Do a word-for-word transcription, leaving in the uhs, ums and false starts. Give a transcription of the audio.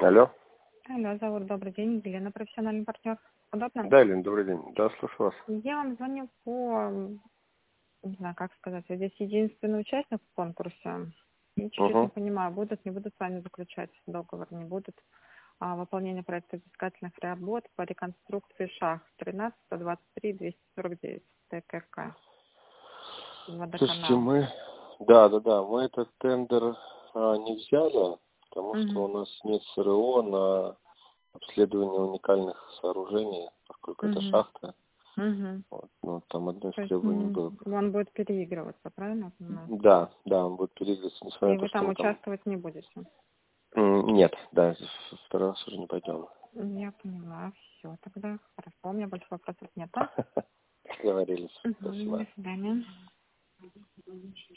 Алло. Алло, зовут добрый день, Елена, профессиональный партнер. Удобно? Да, Елена, добрый день. Да, слушаю вас. Я вам звоню по, не знаю, как сказать, я здесь единственный участник в конкурсе. И чуть-чуть не Угу. понимаю, будут, не будут с вами заключать договор, не будут. А, выполнение проекта взыскательных работ по реконструкции шахт тринадцать сто двадцать три двести сорок девять ТКК. Слушайте, Водоканал. мы... Да, да, да, мы этот тендер а, не взяли, потому что у Угу. нас нет СРО на обследование уникальных сооружений, поскольку это Угу. шахта. Угу. Вот, ну, там одно из То есть требований м, было. он будет переигрываться, правильно я понимаю? Да, да, он будет переигрываться, несмотря И на то, вы что там мы там... участвовать не будете? М, Нет, да, в второй раз уже не пойдем. Я поняла, все, тогда хорошо, у меня больше вопросов нет, да? Договорились. Угу, Спасибо. до свидания.